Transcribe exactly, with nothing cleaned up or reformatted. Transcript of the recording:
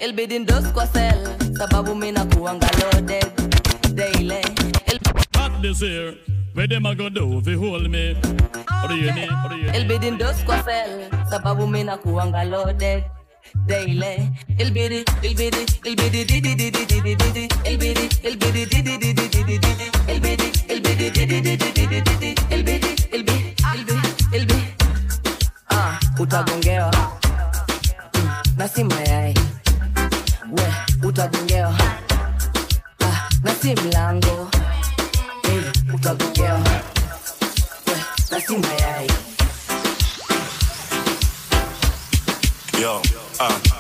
Elbidi ndo squasel, sababu mina kuanga loaded daily. What this here? Where them a go do if you hold me? What do you need? What do you need? Elbidi ndo squasel, sababu mina kuanga loaded daily. Elbidi, elbidi, elbidi, di di di di di di di di. Elbidi, elbidi, di di di di di di di. Elbidi, elbidi, di di di di di di di. Elbidi, elbidi, elbidi, elbidi. Ah, utagongewa na si mayai. We, utagongewa ah, na si mlango. Hey, utagongewa we, na si mayai. Yo, ah. Uh.